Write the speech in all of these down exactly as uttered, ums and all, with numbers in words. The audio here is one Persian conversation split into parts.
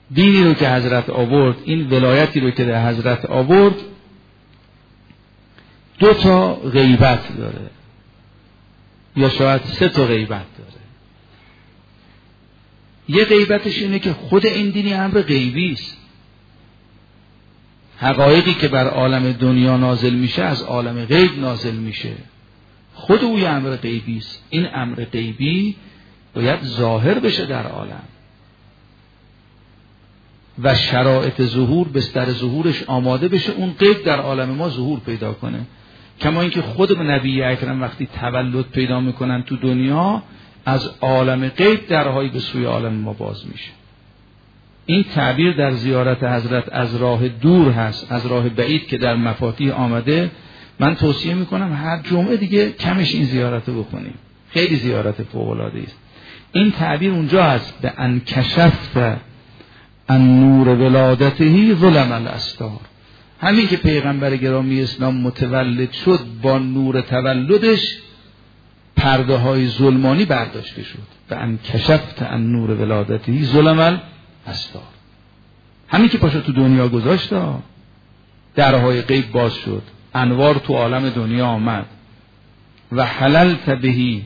دینی رو که حضرت آورد، این ولایتی رو که در حضرت آورد، دو تا غیبت داره یا شاید سه تا غیبت داره. یه غیبتش اینه که خود این دینی امر غیبی است. حقایقی که بر عالم دنیا نازل میشه از عالم غیب نازل میشه. خود او یه امر غیبی است. این امر غیبی باید ظاهر بشه در عالم و شرایط ظهور بستر ظهورش آماده بشه، اون غیب در عالم ما ظهور پیدا کنه. کما اینکه خود نبی اکرم وقتی تولد پیدا میکنن تو دنیا، از عالم غیب درهایی به سوی عالم ما باز میشه. این تعبیر در زیارت حضرت از راه دور هست، از راه بعید که در مفاتیح آمده. من توصیه میکنم هر جمعه دیگه کمش این زیارت رو بکنیم، خیلی زیارت فوق العاده است. این تعبیر اونجا هست به ان کشفت ان نور ولادته ظلم الاستار. همین که پیغمبر گرامی اسلام متولد شد، با نور تولدش پرده های ظلمانی برداشته شد. به ان کشفت ان نور ولادته ظلم الاستار. همین که پاشو تو دنیا گذاشت، درهای غیب باز شد، انوار تو عالم دنیا آمد. و حللت بهی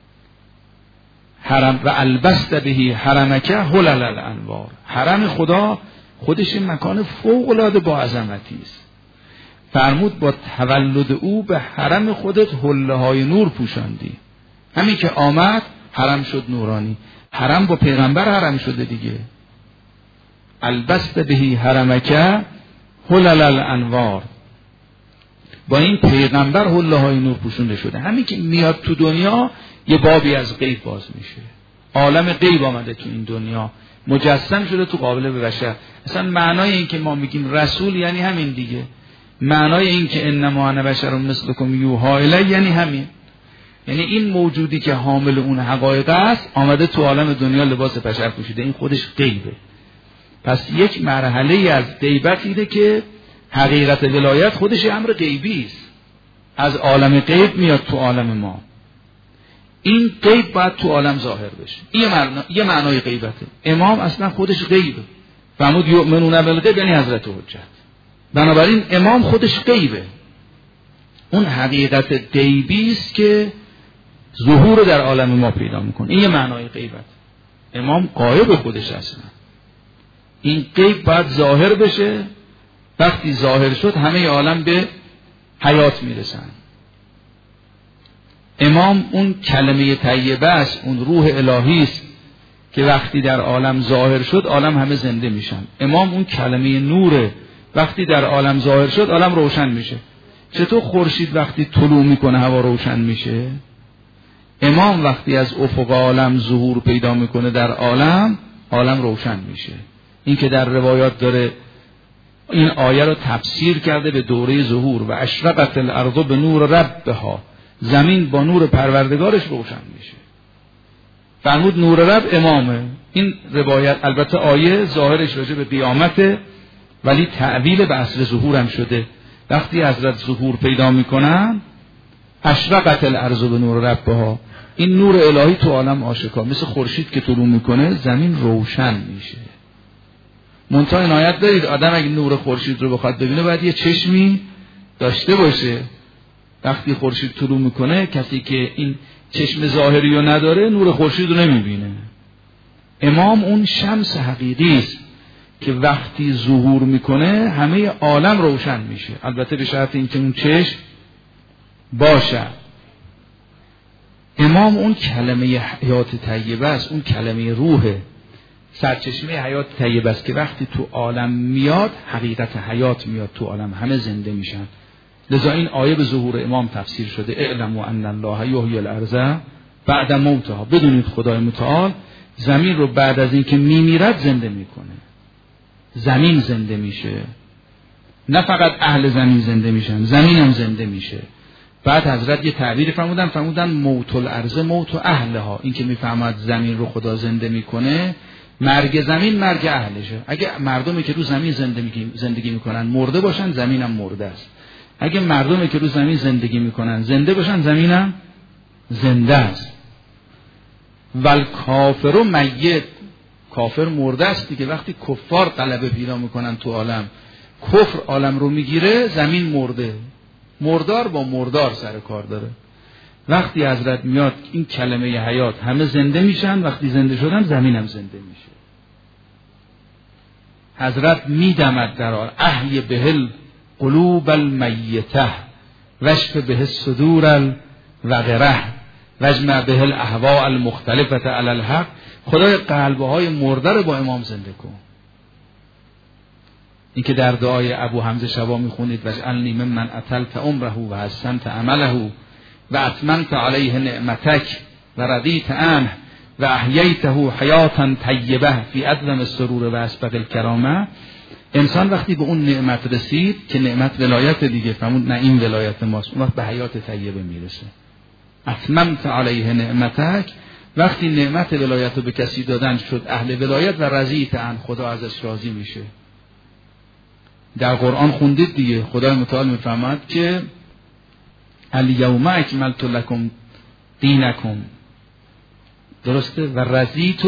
حرم و البست بهی حرمکه حلل الانوار. حرم خدا خودش این مکان فوق العاده با عظمتی است. فرمود با تولد او به حرم خودت حله های نور پوشاندی. همین که آمد حرم شد نورانی. حرم با پیغمبر حرم شده دیگه. البست بهی حرمکه حلل الانوار. با این پیغمبر حله های نور پوشونده شده. همین که میاد تو دنیا یه بابی از غیب باز میشه. عالم غیب آمده تو این دنیا، مجسم شده تو قابل به بشر. اصلا معنای این که ما میگیم رسول یعنی همین دیگه. معنای این که انما انا بشر مثلکم یوحی الی یعنی همین. یعنی این موجودی که حامل اون حقایق است آمده تو عالم دنیا لباس بشر پوشیده. این خودش غیبه. پس یک مرحله از غیبت اینه که حقیقت ولایت خودش امر غیبی است، از عالم غیب میاد تو عالم ما. این غیب باید تو عالم ظاهر بشه. این معنا... یه معنای غیبته. امام اصلا خودش غیبه. فرمود یؤمنون بالغیب یعنی حضرت حجت. بنابراین امام خودش غیبه. اون حقیقت غیبی است که ظهور در عالم ما پیدا میکنه. این یه معنای غیبت. امام غایب خودش اصلا. این غیب باید ظاهر بشه. وقتی ظاهر شد همه عالم به حیات میرسن. امام اون کلمه طیبه است، اون روح الهی است که وقتی در عالم ظاهر شد عالم همه زنده میشن. امام اون کلمه نوره، وقتی در عالم ظاهر شد عالم روشن میشه. چطور خورشید وقتی طلوع میکنه هوا روشن میشه؟ امام وقتی از افق عالم ظهور پیدا میکنه در عالم، عالم روشن میشه. این که در روایات داره این آیه رو تفسیر کرده به دوره ظهور و اشرقت الارض به نور ربها، زمین با نور پروردگارش روشن میشه. فرمود نور رب امامه. این روایت البته آیه ظاهرش راجع به قیامته، ولی تعویل به عصر ظهور هم شده. وقتی حضرت ظهور پیدا میکنن اشرقت الارض به نور ربها، این نور الهی تو عالم آشکار، مثل خورشید که طلوع میکنه زمین روشن میشه. منتها این آیت دارید آدم اگه نور خورشید رو بخواد ببینه باید یه چشمی داشته باشه. وقتی خورشید طلوع میکنه کسی که این چشم ظاهری رو نداره نور خورشید رو نمیبینه. امام اون شمس حقیقی است که وقتی ظهور میکنه همه عالم روشن میشه، البته به شرط اینکه اون چشم باشه. امام اون کلمه حیات طیبه است، اون کلمه روحه، سرچشمه حیات طیبه است که وقتی تو عالم میاد حقیقت حیات میاد تو عالم، همه زنده میشن. لذا این آیه به ظهور امام تفسیر شده. اعلموا ان الله یحیی الارض بعد موتها. بدونید خدای متعال زمین رو بعد از اینکه میمیرد زنده میکنه. زمین زنده میشه، نه فقط اهل زمین زنده میشن، زمین هم زنده میشه. بعد حضرت یه تعبیر فرمودن، فرمودن موت الارض موت اهلها. این که میفهمد زمین رو خدا زنده میکنه، مرگ زمین مرگ اهلشه. اگه مردمی که رو زمین زندگی زندگی میکنن مرده باشن، زمین هم مرده است. اگه مردمی که رو زمین زندگی میکنن زنده باشن، زمین هم زنده است. ول کافر و میت، کافر مرده است دیگه. وقتی کفار غلبه پیدا میکنن تو عالم، کفر عالم رو میگیره، زمین مرده. مردار با مردار سر کار داره. وقتی حضرت میاد این کلمه حیات، همه زنده میشن. وقتی زنده شدن زمین هم زنده میشه. حضرت میدمد در آن احی بهل قلوب المیته وشف به الصدور الوقره وجمع به الاهواء المختلفه علی الحق. خدای قلب‌های مرده رو با امام زنده کن. این که در دعای ابو حمزه شبا میخونید واجعلنی ممن اطلت عمره و حسنت عمله و اتممت علیه نعمتک و رضیت عنه و احییته حیاتا طیبه فی ادوم السرور و اسبق الکرامه. انسان وقتی به اون نعمت رسید که نعمت ولایت دیگه، فهمون نه این ولایت ماست، اون وقت به حیات طیبه میرسه. اتممت علیه نعمتک، وقتی نعمت ولایت رو به کسی دادن شد اهل ولایت و رضیت عنه، خدا ازش راضی میشه. در قرآن خوندید دیگه، خدای متعال میفرماد که الیوم اکملت لکم دینکم، درسته، و رضیت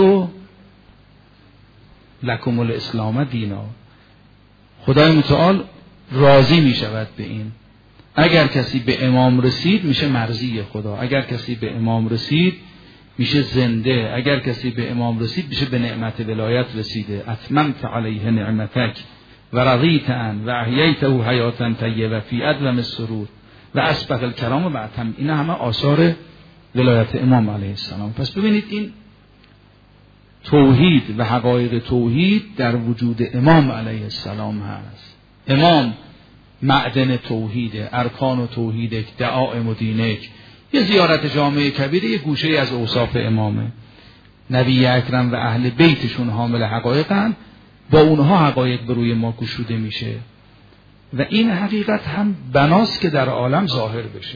لکم الاسلام دینا. خدای متعال راضی میشود به این. اگر کسی به امام رسید میشه مرضی خدا، اگر کسی به امام رسید میشه زنده، اگر کسی به امام رسید میشه به نعمت ولایت رسیده. اتممت علیه نعمتک و رضیت عنه و احییته حیاتا طیبه فی ادوم السرور و اسبق الکرام و بعتم. این همه آثار ولایت امام علیه السلام. پس ببینید این توحید و حقایق توحید در وجود امام علیه السلام هست. امام معدن توحیده، ارکان و توحیده، دعائم و دینک. یه زیارت جامعه کبیره یه گوشه از اوصاف امامه. نبی اکرم و اهل بیتشون حامل حقایقن، با اونها حقایق به روی ما گشوده میشه و این حقیقت هم بناست که در عالم ظاهر بشه.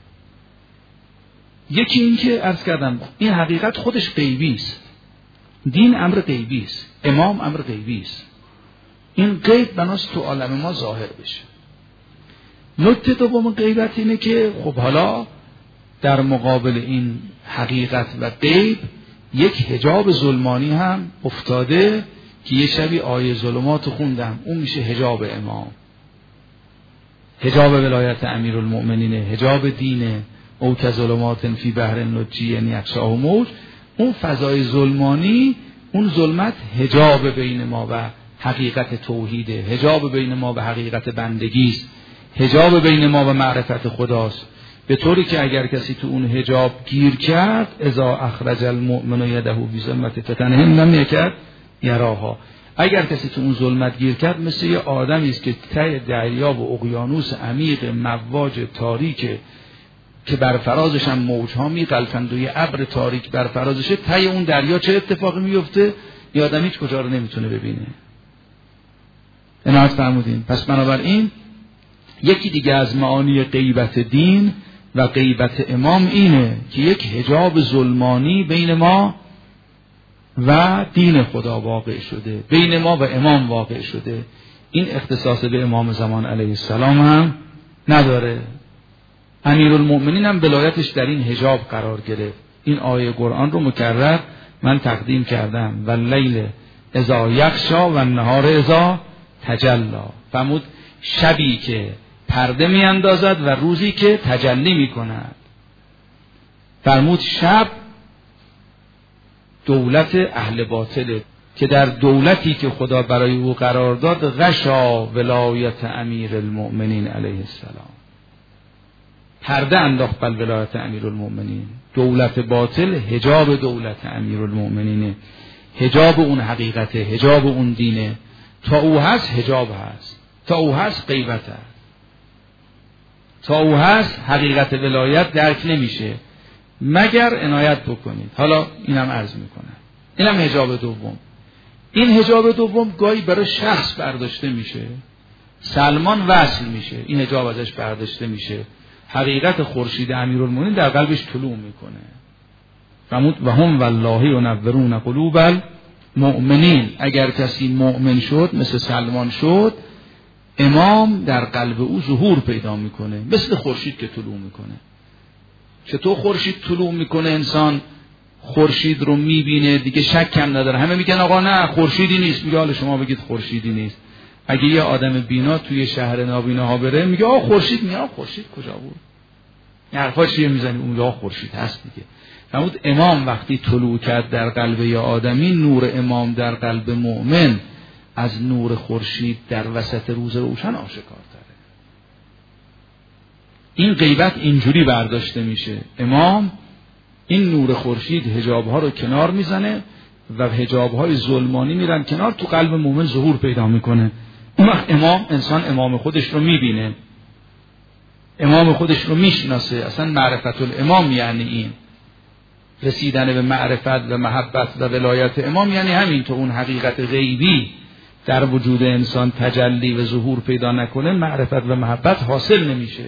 یکی این که عرض کردم این حقیقت خودش غیبی است. دین امر غیبی است، امام امر غیبی است. این غیب بناست تو عالم ما ظاهر بشه. نکته دوم غیبت اینه که خب حالا در مقابل این حقیقت و غیب یک حجاب ظلمانی هم افتاده که یه شبی آیه ظلمات خوندم، اون میشه حجاب امام، حجاب ولایت امیرالمؤمنین، حجاب دینه. او که ظلمات فی بحر لجی یعنی یغشاه موج. اون فضای ظلمانی، اون ظلمت حجاب بین ما و حقیقت توحیده، حجاب بین ما و حقیقت بندگیست، حجاب بین ما و معرفت خداست. به طوری که اگر کسی تو اون حجاب گیر کرد، اذا اخرج المؤمن یده فی ظلمت فتنهم لم یکد یراها، اگر کسی تو اون ظلمت گیر کرد مثل یه آدمی است که ته دریا و اقیانوس عمیق مواج تاریک که بر فرازش هم موجها میغلطند و یه ابر تاریک بر فرازشه، ته اون دریا چه اتفاقی میفته یه آدم هیچ کجا رو نمیتونه ببینه. عنایت فرمودین. پس بنابراین یکی دیگه از معانی غیبت دین و غیبت امام اینه که یک حجاب ظلمانی بین ما و دین خدا واقع شده، بین ما و امام واقع شده. این اختصاص به امام زمان علیه السلام هم نداره. امیرالمؤمنین هم ولایتش در این حجاب قرار گرفت. این آیه قرآن رو مکرر من تقدیم کردم. واللیل اذا یغشا و النهار اذا تجلی. فرمود شبی که پرده می اندازد و روزی که تجلی می کند. فرمود شب دولت اهل باطله که در دولتی که خدا برای او قرار داد غشا ولایت امیر المؤمنین علیه السلام، پرده انداخت بر ولایت امیر المؤمنین. دولت باطل حجاب دولت امیر المؤمنینه، حجاب اون حقیقته، حجاب اون دینه. تا او هست حجاب هست، تا او هست غیبت هست، تا او هست حقیقت ولایت درک نمیشه مگر عنایت بکنید. حالا اینم عرض میکنم، اینم حجاب دوم. این حجاب دوم گاهی برای شخص برداشته میشه، سلمان وصل میشه، این حجاب ازش برداشته میشه، حقیقت خورشید امیرالمومنین در قلبش طلوع میکنه. فرمود و هم والله ینورون قلوب المؤمنین. اگر کسی مؤمن شد مثل سلمان شد، امام در قلب او ظهور پیدا میکنه، مثل خورشید که طلوع میکنه. چطور خورشید طلوع میکنه انسان خورشید رو میبینه دیگه شک کم نداره. همه میگن آقا نه خورشیدی نیست، میگه حالا شما بگید خورشیدی نیست. اگه یه آدم بینا توی شهر نابیناها بره میگه آقا خورشید، میگه آقا خورشید کجا بود؟ این حرفا چیه میزنی؟ اون میگه خورشید هست دیگه. فرمود امام وقتی طلوع کرد در قلب یه آدمی، نور امام در قلب مؤمن از نور خورشید در وسط روز روشن آشکارتره. این غیبت اینجوری برداشته میشه. امام این نور خورشید حجابها رو کنار میزنه و حجابهای ظلمانی میرن کنار، تو قلب مؤمن ظهور پیدا میکنه. اون وقت امام انسان امام خودش رو میبینه، امام خودش رو میشناسه. اصلا معرفت الامام یعنی این رسیدن به معرفت و محبت و ولایت امام، یعنی همین. تو اون حقیقت غیبی در وجود انسان تجلی و ظهور پیدا نکنه، معرفت و محبت حاصل نمیشه.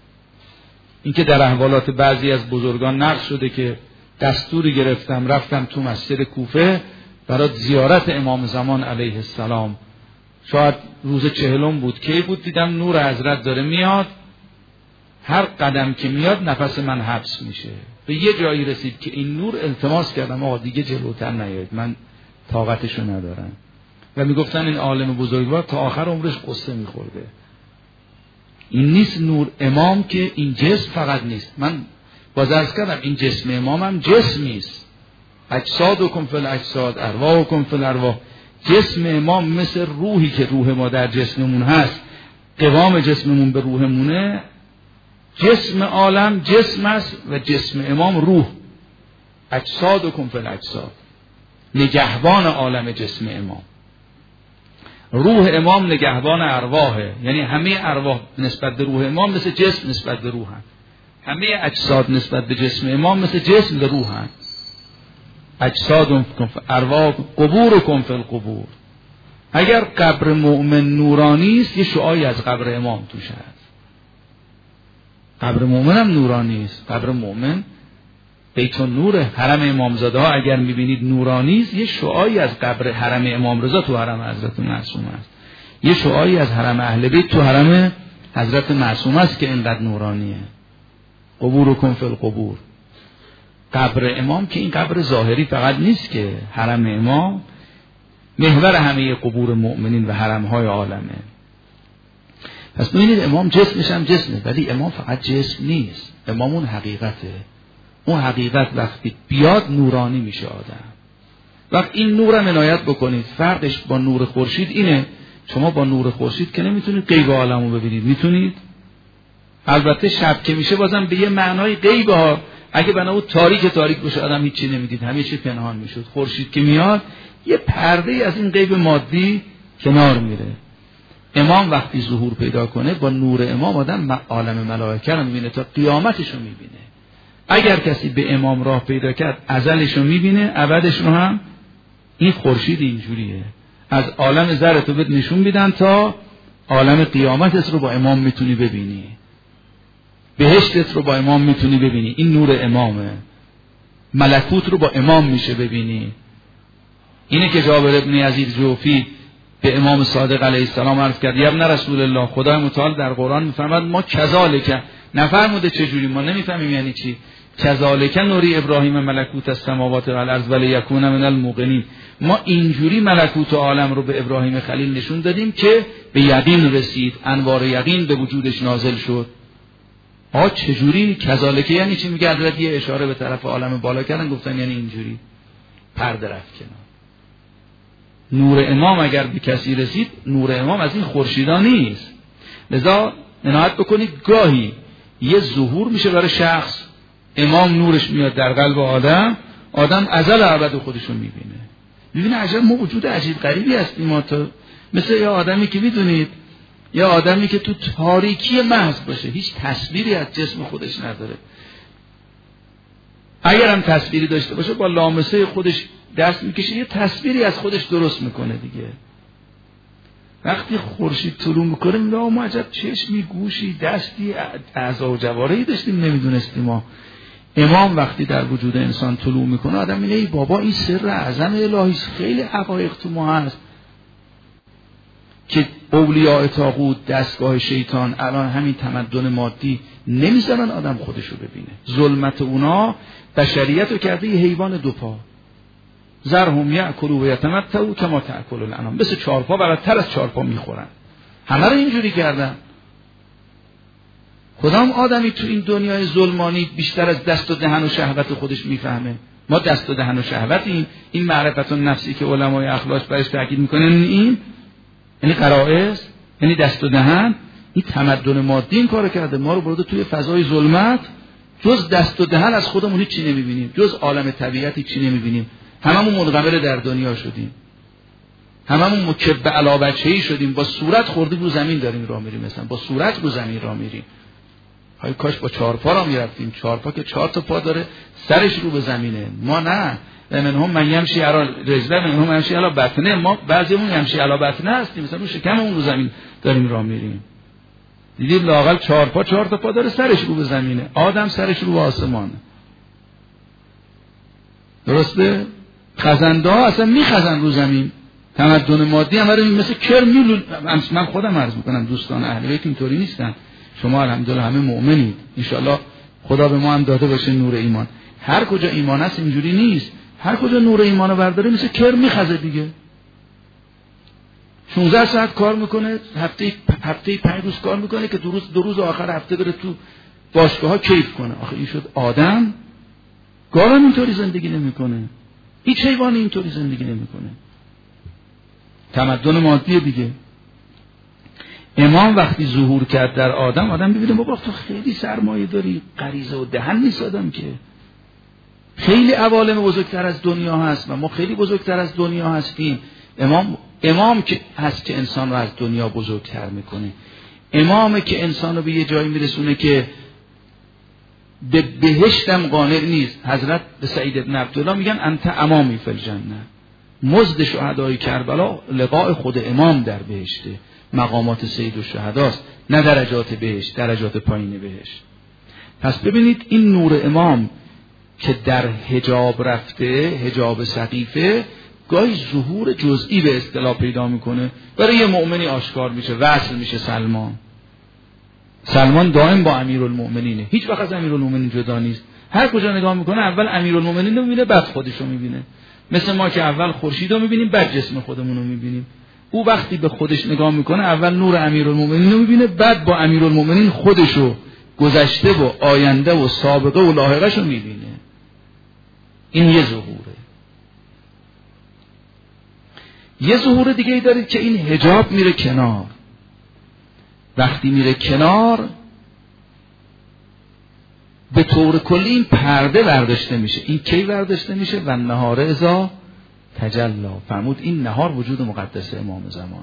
این که در احوالات بعضی از بزرگان نقل شده که دستوری گرفتم رفتم تو مسجد کوفه برای زیارت امام زمان علیه السلام، شاید روز چهلم بود، کی بود، دیدم نور حضرت داره میاد، هر قدم که میاد نفس من حبس میشه. به یه جایی رسید که این نور التماس کردم آقا دیگه جلوتر نیایید، من طاقتشو ندارم. و میگفتن این عالم بزرگوار تا آخر عمرش قصه میخورده. این نیست نور امام که این جسم فقط نیست. من باز عرض کردم این جسم امام هم جسم نیست. اجسادکم فی الاجساد ارواحکم فی الارواح. جسم امام مثل روحی که روح ما در جسممون هست، قوام جسممون به روحمونه. جسم عالم جسم است و جسم امام روح. اجسادکم فی الاجساد، نگهبان عالم جسم امام. روح امام نگهبان ارواحه، یعنی همه ارواح نسبت به روح امام مثل جسم نسبت به روح هست. همه اجساد نسبت به جسم امام مثل جسم به روح هست. اجساد ارواح قبورکم فی القبور. اگر قبر مؤمن نورانی است، یه شعاعی از قبر امام توش هست. قبر مؤمن هم نورانی است. قبر مؤمن بیت النور حرم امامزاده ها اگر میبینید نورانی است، یه شعاعی از قبر حرم امام رضا تو حرم حضرت معصوم است. یه شعاعی از حرم اهل بیت تو حرم حضرت معصوم است که اینقدر نورانیه. قبورکم فی القبور. قبر امام که این قبر ظاهری فقط نیست که حرم امام محور همه قبور مؤمنین و حرمهای عالمه. پس ببینید امام جسمش هم جسمه، ولی امام فقط جسم نیست. امام اون حقیقته. اون حقیقت وقتی بیاد نورانی میشه آدم. وقت این نور هم عنایت بکنید. فرقش با نور خورشید اینه، شما با نور خورشید که نمیتونید غیب عالمو ببینید. میتونید البته شب که میشه بازم به یه معنای غیب ها. اگه بنابود تاریک تاریک بشه آدم هیچی نمیدید، همه چی پنهان میشد. خورشید که میاد یه پرده از این غیب مادی کنار میره. امام وقتی ظهور پیدا کنه با نور امام آدم عالم ملائکه رو میبینه، تا قیامتش رو میبینه. اگر کسی به امام راه پیدا کرد ازلش رو میبینه، ابدش رو هم. این خورشید اینجوریه، از عالم ذره تو بهت نشون میدن تا عالم قیامتت رو با امام میتونی ببینی، بهشتت رو با امام میتونی ببینی. این نور امامه. ملکوت رو با امام میشه ببینی. اینه که جابر ابن یزید جوفی به امام صادق علیه السلام عرض کرد یا ابن رسول الله، خدای متعال در قرآن میفرماد ما کذالک، نفرموده چجوری، ما نمیفهمیم یعنی چی. کذالک نوری ابراهیم ملکوت السماوات و الارض ولیکون من الموقنین. ما اینجوری ملکوت عالم رو به ابراهیم خلیل نشون دادیم که به یقین رسید، انوار یقین به وجودش نازل شد. آ چجوری؟ کذالک یعنی چی؟ میگه حضرت یه اشاره به طرف عالم بالا کردن، گفتن یعنی اینجوری. پرده رفت کنار. نور امام اگر به کسی رسید، نور امام از این خورشیدا نیست. لذا عنایت بکنید گاهی یه ظهور میشه برای شخص، امام نورش میاد در قلب آدم، آدم ازل ابد خودشو میبینه. میبینه عجب ما وجود عجیب غریبی هستیم ما. تو مثل یه آدمی که میدونید، یه آدمی که تو تاریکی محض باشه، هیچ تصویری از جسم خودش نداره. اگر هم تصویری داشته باشه با لامسه خودش دست میکشه، یه تصویری از خودش درست میکنه دیگه. وقتی خورشید طلوع میکنه میگه ما عجب چشمی، گوشی، دستی، اعضا و جوارحی داشتیم نمیدونستیم ما. امام وقتی در وجود انسان طلوع میکنه آدم میگه ای بابا این سر اعظم الهی است، خیلی حقایق تو ما هست که اولیاء طاغوت، دستگاه شیطان، الان همین تمدن مادی نمیذارن آدم خودشو ببینه. ظلمت اونا بشریت رو کرده یه حیوان دو پا. ذرهم یأکلوا و یتمتعوا کما تأکل الانعام. مثل چهارپا براتر از چهارپا میخورن. همه رو اینجوری کردن. کدام آدمی تو این دنیای ظلمانی بیشتر از دست و دهن و شهوت خودش میفهمه؟ ما دست و دهن و شهوتیم. این معرفت النفسی که علمای اخلاق برش تاکید میکنن این یعنی غرائز، یعنی دست و دهن. این تمدن مادی این کارو کرده، ما رو برده توی فضای ظلمت. جز دست و دهن از خودمون هیچ چی نمیبینیم، جز عالم طبیعت هیچ چی نمیبینیم. هممون منقبل در دنیا شدیم، هممون مکب علی وجهی شدیم، با صورت خوردیم رو زمین داریم راه میریم، مثلا با صورت رو زمین راه میریم. های کاش با چهار پا را میرفتیم. چهار پا که چهار تا پا داره، سرش رو به زمینه. ما نه، منهم من یمشی علی رجله منهم من یمشی علی بطنه. ما بعضیمون یمشی علی بطنه هستیم، مثلا رو شکممون رو زمین داریم راه میریم. دیدید لااقل چهار پا چهار تا پا داره، سرش رو به زمینه. آدم سرش رو به آسمانه. درسته؟ خزنده ها اصلا میخزن رو زمین. تمدن مادی هم برای مثل کرمیل. من خودم عرض میکنم دوستان اهل بیت اینطوری نیستن. شما الحمدلله همه مؤمنید، انشالله خدا به ما هم داده باشه نور ایمان. هر کجا ایمان هست اینجوری نیست. هر کجا نور ایمانو برداره مثل کرم میخزه دیگه. شانزده ساعت کار میکنه، هفته هفته پنج روز کار میکنه که دو روز دو روز آخر هفته بره تو باشگاه ها کیف کنه. آخه این شد آدم؟ گاوم اینطوری زندگی نمیکنه، هیچ حیوانی اینطوری زندگی نمیکنه. تمدن مادی دیگه. امام وقتی ظهور کرد در آدم، آدم ببینه بابا تو خیلی سرمایه داری، غریزه و دهن نیست آدم که. خیلی عوالم بزرگتر از دنیا هست و ما خیلی بزرگتر از دنیا هستیم. امام امام که هست که انسان رو از دنیا بزرگتر میکنه. امامه که انسان رو به یه جایی میرسونه که به بهشتم قانع نیست. حضرت به سعید ابن عبدالله میگن انت امامی فی الجنه. مزد شهدای کربلا لقاء خود امام در بهشته. مقامات سید الشهداست، نه درجات بهشت، درجات پایین بهشت. پس ببینید این نور امام که در حجاب رفته، حجاب سقیفه، گاهی ظهور جزئی به اصطلاح پیدا میکنه، برای یه مؤمنی آشکار میشه، وصل میشه. سلمان سلمان دائم با امیرالمؤمنینه، هیچ وقت از امیرالمؤمنین جدا نیست. هر کجا نگاه میکنه اول امیرالمؤمنین رو میبینه، بعد خودش رو میبینه. مثل ما که اول خورشید رو میبینیم، بعد جسم خودمون رو میبینیم. او وقتی به خودش نگاه میکنه اول نور امیرالمؤمنین رو میبینه، بعد با امیرالمؤمنین خودش رو، گذشته و آینده و سابقه و لاحقه رو میبینه. این یه ظهوره. یه ظهور دیگه ای دارید که این حجاب میره کنار. وقتی میره کنار به طور کلی این پرده برداشته میشه. این کی برداشته میشه؟ و نهار اذا تجلا. فرمود این نهار وجود مقدس امام زمانه.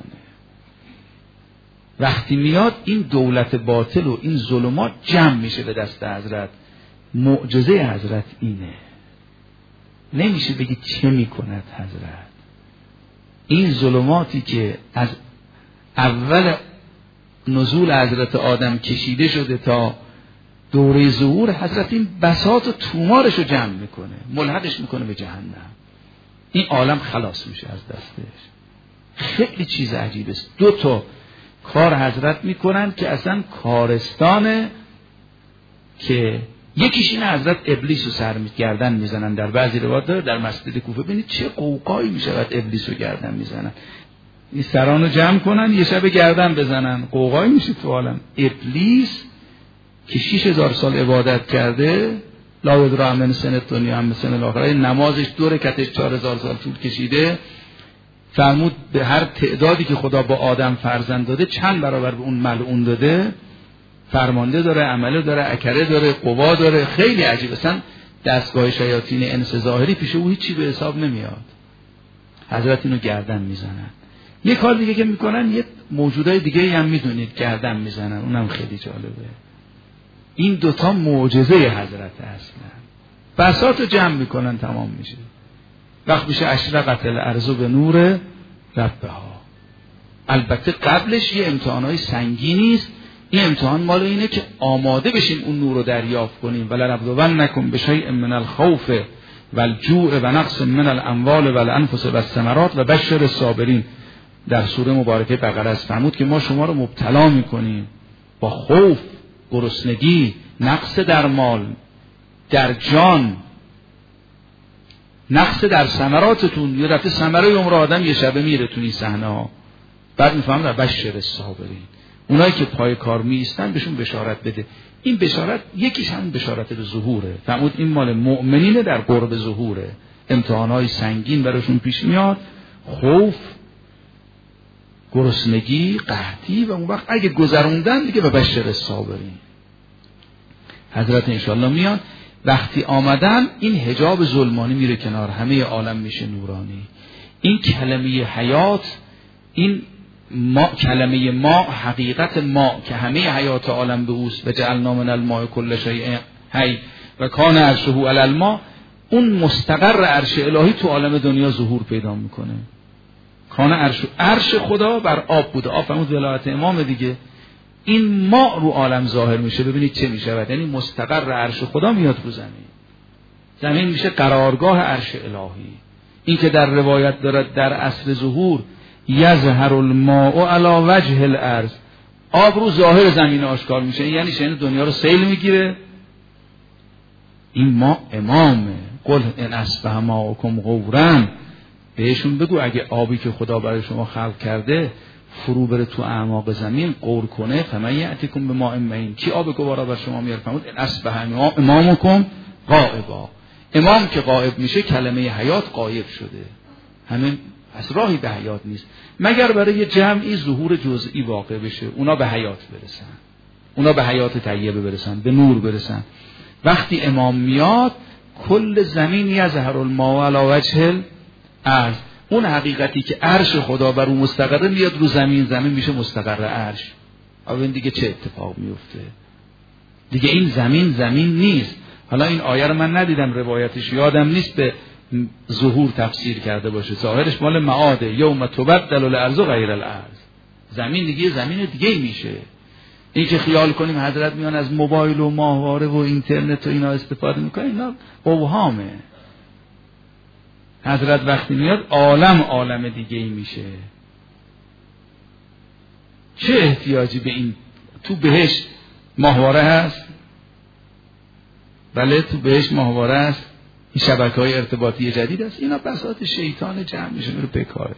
وقتی میاد این دولت باطل و این ظلمات جمع میشه به دست حضرت. معجزه حضرت اینه. نمیشه بگید چه میکند حضرت. این ظلماتی که از اول نزول حضرت آدم کشیده شده تا دوره ظهور حضرت، این بساط و تومارش رو جمع میکنه، ملحقش میکنه به جهنم. این عالم خلاص میشه از دستش. خیلی چیز عجیب است. دو تا کار حضرت میکنن که اصلا کارستانه، که یکیش این حضرت ابلیس رو سر گردن میزنن. در بعضی روایات داره در مسجد کوفه ببینید چه قوقایی میشود ابلیس رو گردن میزنن. این سران رو جمع کنن یه شب گردن بزنن، قوقایی میشه تو عالم. ابلیس که شش هزار سال عبادت کرده، لا یدرا من سن دنیا هم سن الاخره، نمازش دو رکعتش چهار هزار سال طول کشیده. فرمود به هر تعدادی که خدا با آدم فرزند داده چند برابر به اون ملعون داده. فرمانده داره، عمله داره، اکره داره، قوا داره. خیلی عجیب. اصلا دستگاه شیاطین انس ظاهری پیش او هیچی به حساب نمیاد. حضرت اینو گردن میزنن. یه کار دیگه که میکنن، یه موجودای دیگه هم میدونید گردن میزنن، اونم خیلی جالبه. این دوتا معجزه حضرت اصلا. بساطو جمع میکنن تمام میشه. وقت میشه اشرقت الارض به نور ربها. البته قبلش یه امتحانای سنگینی است. این امتحان مال اینه که آماده بشیم اون نور رو دریافت کنیم. ولنبلونکم بشیء من الخوف والجوع و نقص من الاموال والانفس والثمرات و بشر الصابرین. در سوره مبارکه بقره است. فرمود که ما شما رو مبتلا میکنیم با خوف گرسنگی، نقص در مال، در جان، نقص در ثمراتتون. یه دفعه ثمره عمر آدم یه شبه میره تو این صحنه ها، بعد میفهمن در بشر الصابرین، اونایی که پای کار میستن بهشون بشارت بده. این بشارت یکیش هم بشارت به ظهوره، فرمود این مال مؤمنینه در قرب ظهوره، امتحانهای سنگین براشون پیش میاد، خوف، گرسنگی، قحطی، و اون وقت اگه گذروندن دیگه به بشر الصابرین. حضرت انشالله میان، وقتی آمدن این حجاب ظلمانی میره کنار، همه عالم میشه نورانی. این کلمه حیات، این ما، کلمه ما، حقیقت ما که همه حیات عالم به اوست، و جعلنا من الماء کل شیء حی و کان عرشه علی الماء، اون مستقر عرش الهی تو عالم دنیا ظهور پیدا میکنه. کان عرش، عرش خدا بر آب بوده، آب فرمود ولایت امام دیگه. این ما رو عالم ظاهر میشه، ببینید چه میشه، یعنی مستقر عرش خدا میاد رو زمین، زمین میشه قرارگاه عرش الهی. این که در روایت دارد در عصر ظهور یظهر الماء علی وجه الارض، آب رو ظاهر زمین آشکار میشه، یعنی شأن دنیا رو سیل میگیره. این ما امامه. قل ان اصبح ماؤکم غورا، بهشون بگو اگه آبی که خدا برای شما خلق کرده فرو بره تو اعماق زمین غور کنه، فمن یأتیکم بماء معین، کی آب گوارا بر شما میاره؟ فرمود ان اصبح امامکم غائبا، امام که غائب میشه کلمه حیات غایب شده، همین از راهی به حیات نیست مگر برای یه جمعی ظهور جزئی واقع بشه، اونا به حیات برسن، اونا به حیات طیبه برسن، به نور برسن. وقتی امام میاد کل زمین یظهر الماء علی وجه الارض، اون حقیقتی که عرش خدا بر اون مستقره میاد رو زمین، زمین میشه مستقر عرش. اون دیگه چه اتفاق میفته؟ دیگه این زمین زمین نیست. حالا این آیه رو من ندیدم روایتش، یادم نیست به ظهور تفسیر کرده باشه، ظاهرش مال معاده، یوم تبدل الارض غیر الارض، زمین دیگه زمین دیگه میشه. این که خیال کنیم حضرت میان از موبایل و ماهواره و اینترنت و اینا استفاده میکنه، اینا اوهامه. حضرت وقتی میاد عالم عالم دیگه ای میشه. چه احتیاجی به این؟ تو بهشت ماهواره هست؟ بله تو بهشت ماهواره هست، این شبکه‌های ارتباطی جدید است، اینا بساط شیطان جمع میشه میره به کارش.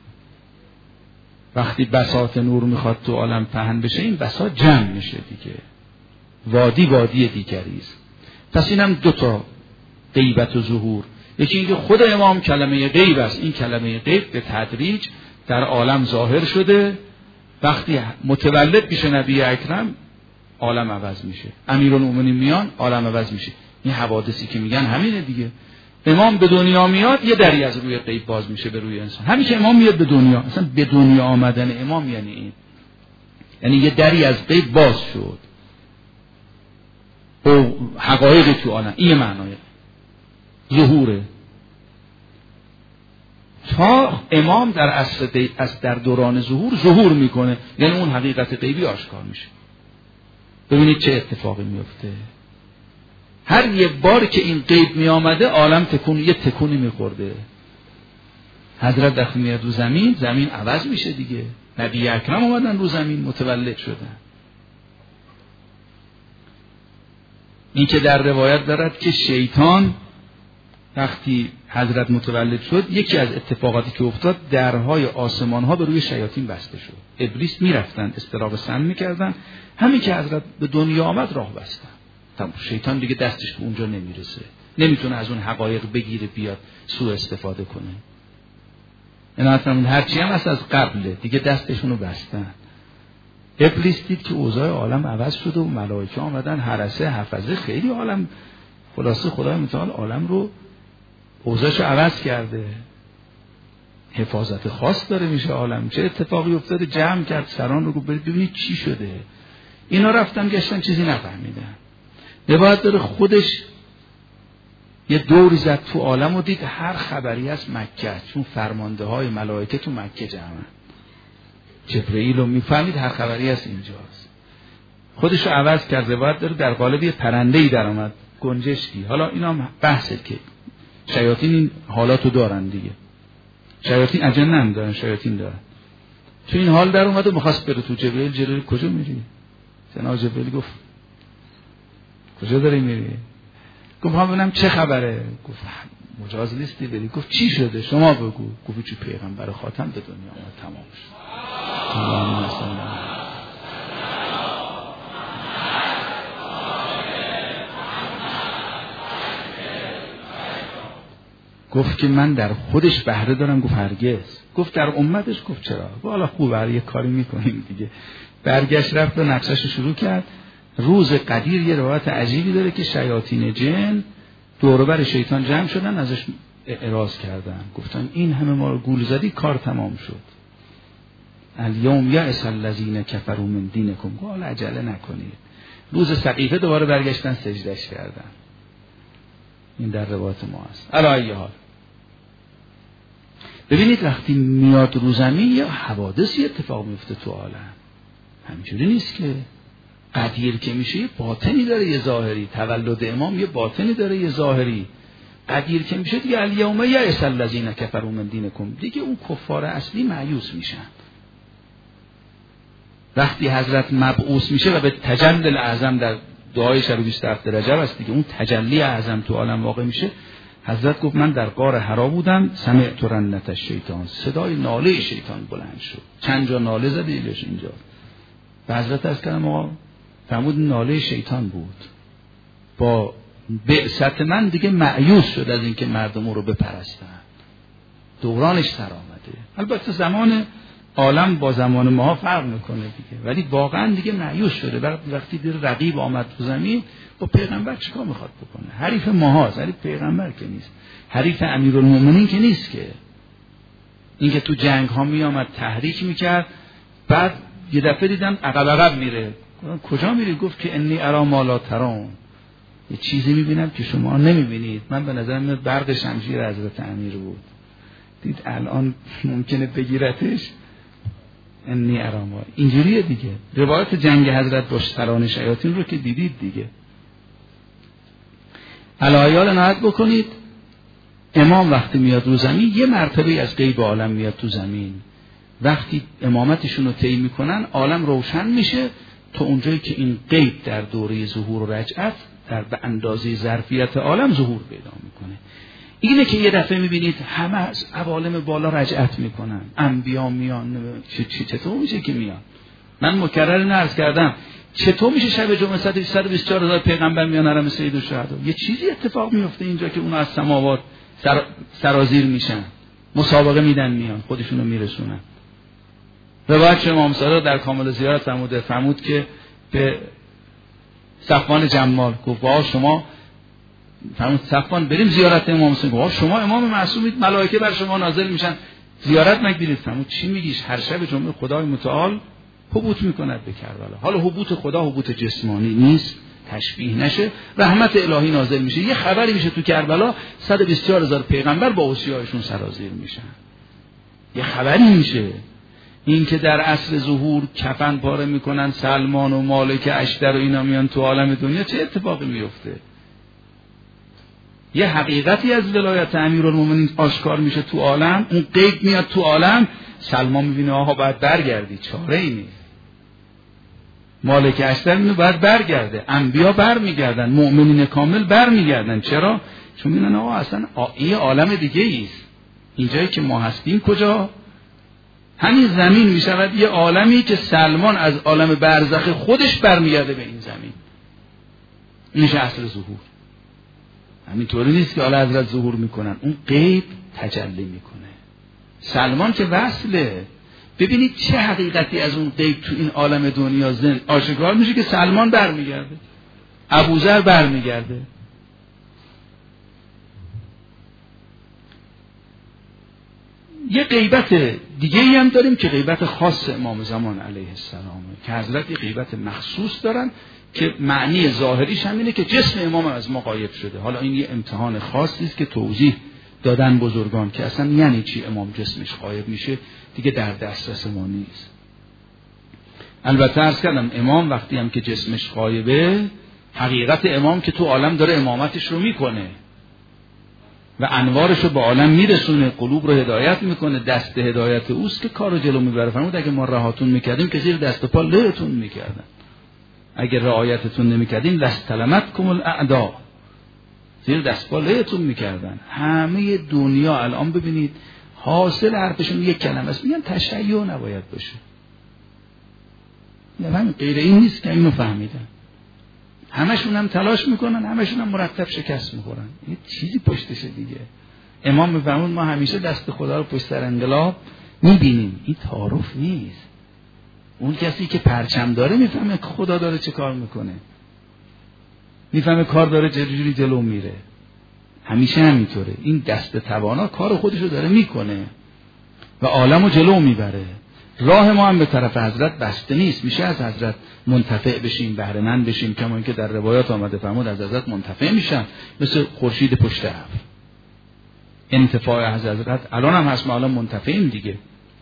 وقتی بساط نور میخواد تو عالم پهن بشه، این بساط جمع میشه دیگه، وادی وادی دیگری است. پس اینم دو تا غیبت و ظهور. یکی اینکه خود امام کلمه غیب است، این کلمه غیب به تدریج در عالم ظاهر شده، وقتی متولد میشه نبی اکرم عالم عوض میشه، امیرالمومنین میان عالم عوض میشه. این حوادثی که میگن همینه دیگه. امام به دنیا میاد یه دری از روی غیب باز میشه به روی انسان. همین که امام میاد به دنیا، اصلا به دنیا آمدن امام یعنی این، یعنی یه دری از غیب باز شد او حقایق تو عالم. این معنای ظهوره. تا امام در عصر از در دوران ظهور ظهور میکنه، یعنی اون حقیقت غیبی آشکار میشه. ببینید چه اتفاقی میفته. هر یه بار که این غیب می آمده عالم تکون، یه تکونی میخورده. حضرت وقتی میاد رو زمین، زمین عوض میشه دیگه. نبی اکرم اومدن رو زمین، متولد شدن. این که در روایت دارد که شیطان وقتی حضرت متولد شد، یکی از اتفاقاتی که افتاد درهای آسمان ها به روی شیاطین بسته شد. ابلیس میرفتن استراق سم میکردن، همین که حضرت به دنیا آمد راه بستن. شیطان دیگه دستش به اونجا نمیرسه، نمیتونه از اون حقایق بگیره بیاد سوء استفاده کنه. اینا اصلا هرچی هم از قبله دیگه دستشونو بستن. ابلیس دید که اوضاع عالم عوض شده و ملائکه آمدن، حرسه حفظه خیلی عالم، خلاصه خدای متعال عالم رو اوضاعشو عوض کرده، حفاظت خاص داره میشه عالم. چه اتفاقی افتاده؟ جمع کرد سران رو، برید ببینید چی شده. اینا رفتن گشتن چیزی نفهمیدن. باید داره خودش یه دوری زد تو عالم و دید هر خبری از مکه، چون فرمانده های ملائکه تو مکه جمعن، جبرئیل رو میفهمید هر خبری از اینجاست. خودش رو عوض کرد. باید داره در قالب یه پرنده‌ای در آمد، گنجشکی. حالا اینا هم بحثه که شیاطین این حالاتو دارن دیگه. شیاطین اجنه هم دارن، شیاطین دارن. تو این حال در اومد و می‌خواست بره تو. جبرئیل جبرئیل کجا میری؟ جناب جبرئیل گفت کجا داری میری؟ گفت هم ببینم چه خبره. گفت مجاز نیستی بری. گفت چی شده شما بگو. گفت چی پیغمبر خاتم به دنیا آمد، تمام شد. اللهم صل علی گفت که من در خودش بهره دارم. گفت هرگز. گفت در امتش. گفت چرا؟ والا خوب برای یه کاری میکنیم دیگه. برگشت رفت و نقشش رو شروع کرد. روز قدیر یه روایت عجیبی داره که شیاطین جن دور و بر شیطان جمع شدن، ازش اعراض کردن، گفتن این همه ما رو گول زدی، کار تمام شد. الیوم یأس الذین کفروا من دینکم. قال عجله نکنید. روز سقیفه دوباره برگشتن سجدش کردن. این در روایت ما است. علی ای حال ببینید وقتی میاد رو زمین یا حوادثی اتفاق میفته تو عالم، همینجوری نیست که قدیر که میشه یه باطنی داره یه ظاهری. تولد امام یه باطنی داره یه ظاهری. قدیر که میشه دیگه الیوم یأس الذین کفروا من دینکم، دیگه اون کفار اصلی مایوس میشن. وقتی حضرت مبعوث میشه و به تجلی الاعظم در دعای شب بیست و هفت رجب است دیگه، اون تجلی اعظم تو عالم واقع میشه. حضرت گفت من در غار حرا بودم، سمعت رنت الشیطان، صدای ناله شیطان بلند شد. چند جا ناله زده ایلش اینجا. و حضرت از کلم آقا فرمود ناله شیطان بود. با بعثت من دیگه مایوس شد از اینکه مردم رو بپرستن. دورانش سر آمده. البته زمان عالم با زمان ما فرق میکنه دیگه، ولی واقعا دیگه مایوس شده. وقتی دیر رقیب آمد تو زمین، با پیغمبر چیکار میخواد بکنه؟ حریف ماهاست، ولی پیغمبر که نیست. حریف امیرالمومنین که نیست که. اینکه تو جنگ ها میامد تحریک میکرد، بعد یه دفعه دیدم عقب عقب میره. کجا میری؟ گفت که انی ارا ما لا ترون، یه چیزی میبینم که شما نمیبینید. من به نظر میاد برق شمشیر حضرت امیر بود. دید الان ممکنه بگیرتش. انی ارا ما، اینجوریه دیگه. روایت جنگ حضرت با سران شیاطین رو که دیدید دیگه. علایال نهایت بکنید. امام وقتی میاد رو زمین یه مرتبه از غیب عالم میاد تو زمین. وقتی امامتشون رو طی میکنن عالم روشن میشه تا اونجایی که این غیب در دوره ظهور و رجعت در به اندازه ظرفیت عالم ظهور پیدا میکنه. اینه که یه دفعه میبینید همه از عوالم بالا رجعت میکنن، انبیا میان. چطور میشه که میان؟ من مکرر عرض کردم چطور میشه شب جمعه صد و بیست و چهار هزار پیغمبر میان حرم سید الشهدا؟ یه چیزی اتفاق میفته اینجا که اونا از سماوات سر... سرازیر میشن، مسابقه میدن میان، خودشونو میرسونن. روایت امام صادق در کامل زیارت فرموده فرمود که به صفوان جمال گفت وا شما، فرمود صفوان بریم زیارت امام حسین. گفت شما امام معصومید، ملائکه بر شما نازل میشن، زیارت نگیرید. فرمود چی میگیش؟ هر شب جمعه خدای متعال حبوط میکند به کربلا. حالا حبوط خدا حبوط جسمانی نیست، تشبیه نشه. رحمت الهی نازل میشه. یه خبری میشه تو کربلا صد و بیست و چهار هزار پیغمبر با اوصیایشون سرازیر میشن. یه خبری میشه. این که در عصر ظهور کفن پاره میکنن سلمان و مالک اشتر و اینا میان تو عالم دنیا، چه اتفاقی میفته؟ یه حقیقتی از ولایت امیرالمومنین آشکار میشه تو عالم. اون غیب میاد تو عالم. سلمان میبینه آها باید برگردی، چاره ای نیست. مالک اشتر میبینه باید برگرده. انبیا برمیگردن، مؤمنین کامل برمیگردن. چرا؟ چون میبینن آها اصلا این عالم دیگه ایست. اینجایی که ما هستیم کجا؟ همین زمین میشود یه عالمی که سلمان از عالم برزخ خودش برمیگرده به این زمین. این میشه اصل ظهور. همینطوری نیست که حالا حضرت ظهور میکنن، اون غیب تجلی میکنه. سلمان که وصله. ببینید چه حقیقتی از اون غیب تو این عالم دنیا زن آشکار میشه که سلمان برمیگرده، ابوذر برمیگرده. یه غیبت دیگه ای هم داریم که غیبت خاص امام زمان علیه السلام، که حضرت یه غیبت مخصوص دارن که معنی ظاهریش هم اینه که جسم امام از ما غایب شده. حالا این یه امتحان خاصی است که توضیح دادن بزرگان که اصلا یعنی چی امام جسمش غایب میشه، دیگه در دسترس ما نیست. البته عرض کردم امام وقتی هم که جسمش غایبه، حقیقت امام که تو عالم داره امامتش رو میکنه و انوارش رو به عالم میرسونه، قلوب رو هدایت میکنه، دست هدایت اوست که کار رو جلو میبره. فرمود اگه ما رهاتون میکردیم که زیر دست و پا لهتون میکردن. اگر رعایتتون نمیکردین لستلمتکم الاعداء، زیر دستبالهتون میکردن. همه دنیا الان ببینید حاصل حرفشون یک کلمه است، میگن تشیع نباید باشه. نه غیر این نیست که اینو فهمیدن. همشون هم تلاش میکنن، همشون هم مرتب شکست میخورن. یه چیزی پشتشه دیگه. امام میفرمود ما همیشه دست خدا رو پشت سر انقلاب میبینیم. این تعارف نیست. اون کسی که پرچم داره میفهمه که خدا داره چه کار میکنه، میفهمه کار داره چجوری جلو میره. همیشه همینطوره. این دست توانا کار خودشو داره میکنه و عالمو جلو میبره. راه ما هم به طرف حضرت بسته نیست. میشه از حضرت منتفع بشیم، بهره مند بشیم، کما اینکه در روایات آمده فرمود از حضرت منتفع میشن، مثل خورشید پشت ابر. انتفاع از حضرت الان هم هست، ما الان منتفعیم دیگه.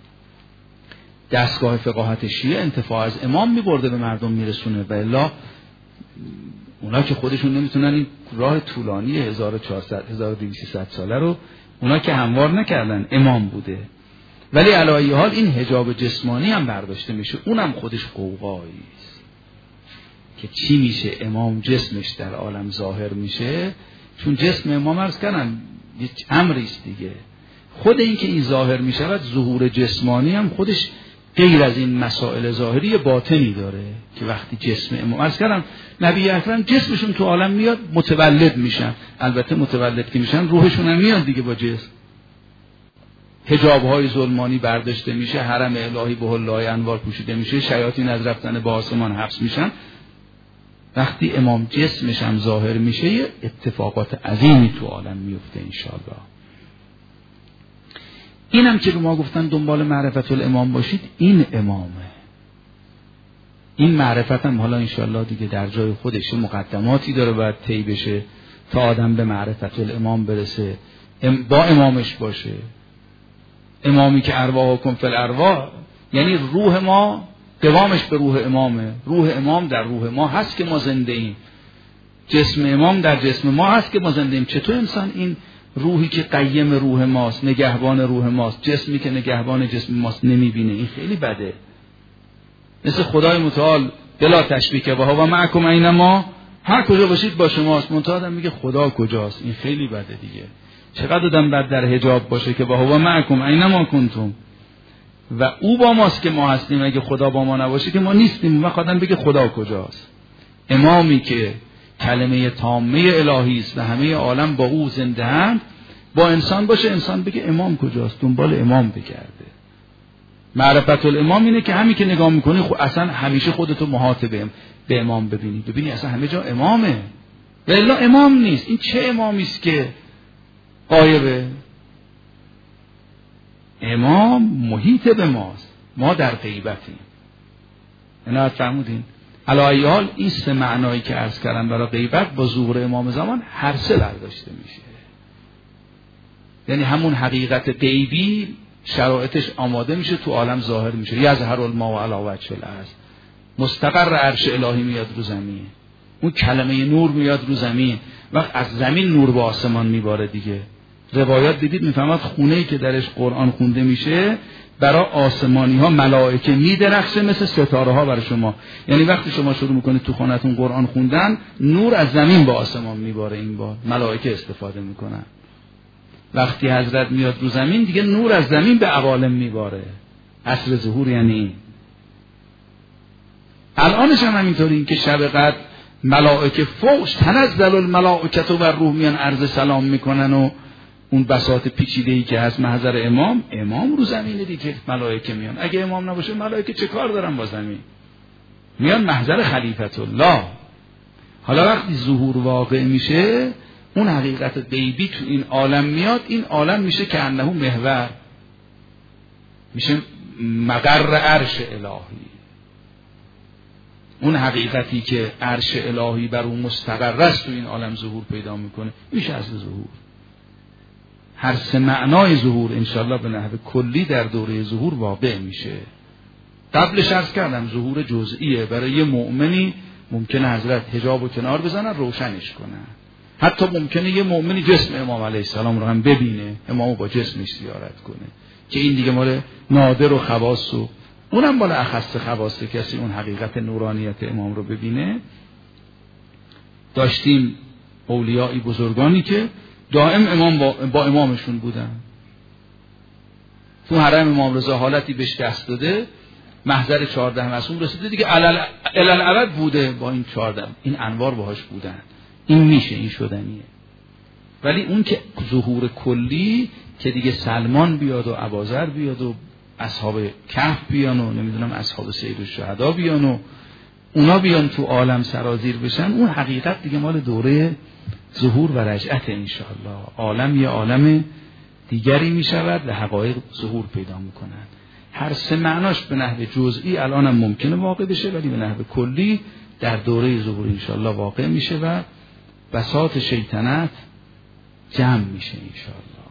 دستگاه فقاهت شیعه انتفاع از امام میبرده به مردم میرسونه، و الا اونا که خودشون نمیتونن این راه طولانی هزار و چهارصد هزار و دویست ساله رو اونا که هموار نکردن، امام بوده. ولی علی ای حال این حجاب جسمانی هم برداشته میشه، اونم خودش قوقایی است که چی میشه امام جسمش در عالم ظاهر میشه. چون جسم امام عرض کردن یک امری است دیگه. خود این که این ظاهر میشود ظهور جسمانی هم خودش غیر از این مسائل ظاهری باطنی داره که وقتی جسم امام عرض کردم نبی اکرم جسمشون تو عالم میاد متولد میشن. البته متولد که میشن روحشون هم میاد دیگه با جسم. حجاب‌های ظلمانی برداشته میشه، حرم الهی به الله انوار پوشیده میشه، شیاطین از رفتن به آسمان حبس میشن. وقتی امام جسمش هم ظاهر میشه یه اتفاقات عظیمی تو عالم میفته انشاءالله. اینم که به ما گفتن دنبال معرفت الامام باشید، این امامه. این معرفت هم حالا انشاءالله دیگه در جای خودش مقدماتی داره باید طی بشه تا آدم به معرفت الامام برسه، با امامش باشه. امامی که ارواحکم فی الارواح، یعنی روح ما قوامش به روح امامه، روح امام در روح ما هست که ما زنده ایم، جسم امام در جسم ما هست که ما زنده ایم. چطور انسان این روحی که قیم روح ماست، نگهبان روح ماست، جسمی که نگهبان جسم ماست نمیبینه؟ این خیلی بده. مثل خدای متعال بلا تشبیه که و معکم اینما، هر کجا باشید با شماست. منتها آدم میگه خدا کجاست؟ این خیلی بده دیگه. چقدر آدم بعد در حجاب باشه که با هو معکم اینما کنتم، و او با ماست که ما هستیم. اگه خدا با ما نباشه که ما نیستیم. و آدم بگه خدا کجاست؟ امامی که کلمه تامه الهی است و همه عالم با او زنده اند، با انسان باشه، انسان بگه امام کجاست، دنبال امام بگرده. معرفت الامام اینه که همین که نگاه میکنی خب اصلا همیشه خودتو محاط به امام ببینی، ببینی اصلا همه جا امامه. و الا امام نیست. این چه امامی است که غایبه؟ امام محیط به ماست، ما در غیبتیم. اینا فرمودین علی ای حال این سه معنایی که عرض کردم برای غیبت با ظهور امام زمان هر سه برداشته میشه. یعنی همون حقیقت غیبی شرایطش آماده میشه، تو عالم ظاهر میشه. یظهر الماء علی وجه الارض، مستقر عرش الهی میاد رو زمین، اون کلمه نور میاد رو زمین، وقت از زمین نور به آسمان میباره دیگه. روایات دیدید میفهمد خونه‌ای که درش قرآن خونده میشه برای آسمانی ها ملائکه میدرخشه مثل ستاره ها برای شما. یعنی وقتی شما شروع میکنید تو خونتون قرآن خوندن، نور از زمین به آسمان میباره، این بار ملائکه استفاده میکنن. وقتی حضرت میاد رو زمین دیگه نور از زمین به عوالم میباره. اصل ظهور یعنی این. الانش هم همینطوری که شب قدر ملائکه فوش تنزل الملائکه و روح میان عرض سلام میکنن و اون بساط پیچیده‌ای که هست محضر امام، امام رو زمینه دیگه، ملائکه میان. اگه امام نباشه ملائکه چه کار دارن با زمین؟ میان محضر خلیفت الله. حالا وقتی ظهور واقع میشه، اون حقیقت غیبی تو این عالم میاد، این عالم میشه که انه محور، میشه مقر عرش الهی. اون حقیقتی که عرش الهی بر اون مستقر است تو این عالم ظهور پیدا میکنه، میشه اصل ظهور. هر سه معنای ظهور انشاءالله به نحو کلی در دوره ظهور واقع میشه. قبلش عرض کردم ظهور جزئیه. برای یه مؤمنی ممکنه حضرت حجاب و کنار بزنن، روشنش کنن. حتی ممکنه یه مؤمنی جسم امام علیه السلام رو هم ببینه، امامو با جسمش زیارت کنه، که این دیگه مال نادر و خواص و اونم بالا اخص خواص کسی اون حقیقت نورانیت امام رو ببینه. داشتیم اولیایی بزرگانی که دائم امام با, با امامشون بودن. تو حرم امام رضا حالتی بهش دست داده، محضر چهارده معصوم رسیده دیگه الالعبد بوده با این چهارده، این انوار باهاش بودن. این میشه، این شدنیه. ولی اون که ظهور کلی که دیگه سلمان بیاد و ابوذر بیاد و اصحاب کهف بیان و نمیدونم اصحاب سید الشهدا بیان و اونا بیان تو عالم سرازیر بشن، اون حقیقت دیگه مال دوره ظهور و رجعت انشاءالله. عالم یه عالم دیگری می شود و حقایق ظهور پیدا می کنند. هر سه معناش به نحو جزئی الان هم ممکنه واقع بشه، ولی به نحو کلی در دوره ظهور انشاءالله واقع میشه و بساط شیطنت جمع میشه انشاءالله.